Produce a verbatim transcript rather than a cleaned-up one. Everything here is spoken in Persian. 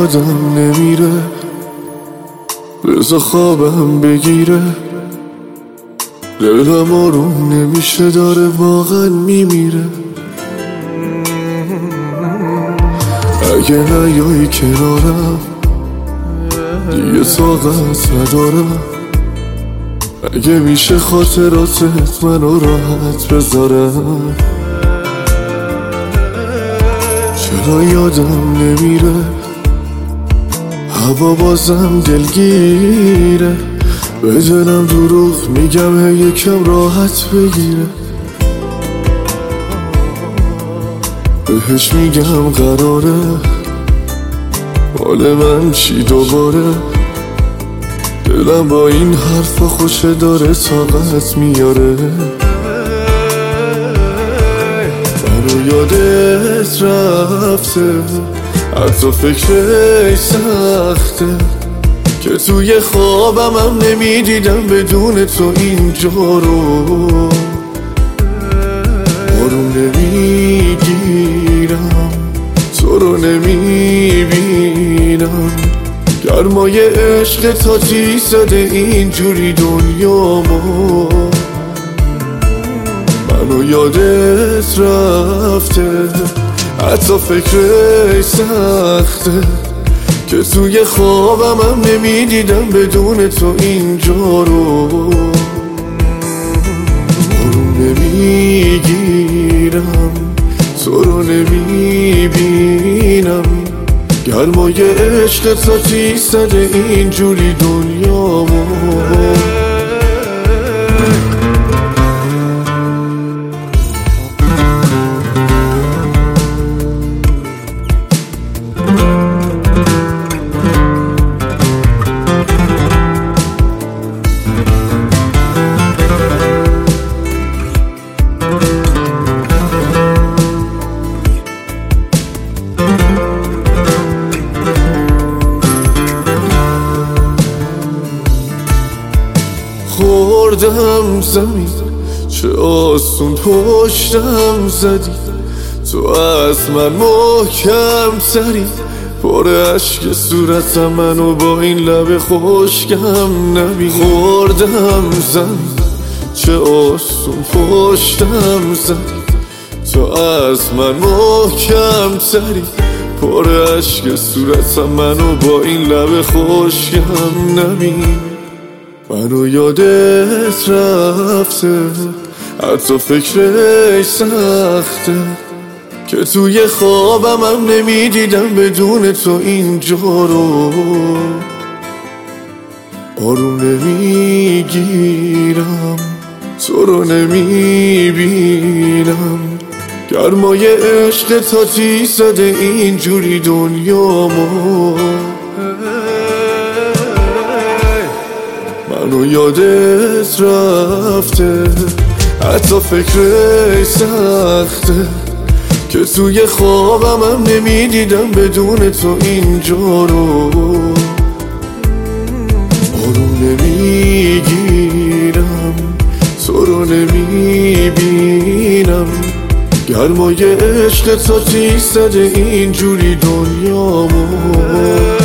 یادم نمیره، بذار خوابم بگیره. دلم آروم نمیشه، داره واقعا میمیره. اگه نیایی کنارم دیگه طاقت ندارم. اگه میشه خاطراتت منو راحت بذارم. چرا یادم نمیره، هوا بازم دلگیره. به دلم دروغ میگم هی یکم راحت بگیره. بهش میگم قراره حال من چی دوباره. دلم با این حرفا خوشه داره طاقت میاره. منو یادت رفته، حتی فکرش سخته که توی خوابم هم نمیدیدم بدون تو اینجا رو. آروم نمیگیرم، تو رو نمیبینم. گرمای عشق تا تی زده اینجوری دنیامو. منو یادت رفته، حتی فکرش سخته که توی خوابم هم نمیدیدم بدون تو اینجا رو. آروم نمیگیرم، تو رو نمیبینم. گرمای عشق تا تی زده اینجوری دنیامو. خوردم زمین، چه آسون پشتم زدی. تو از من محکم تری، پر عشق صورتم منو با این لب خشکم نبین. خوردم زمین، چه آسون پشتم زدی. تو از من محکم تری، پر عشق صورتم منو با این لب خشکم نبین. منو یادت رفته، حتی فکرش سخته که توی خوابم هم نمیدیدم بدون تو اینجا رو. آروم نمیگیرم، تو رو نمیبینم. گرمای عشق تا تی زده اینجوری دنیامو. منو یادت رفته، حتی فکرش سخته که توی خوابم هم نمیدیدم بدون تو اینجا رو. آروم نمیگیرم، تو رو نمیبینم. گرمای عشق تا تی زده اینجوری دنیامو.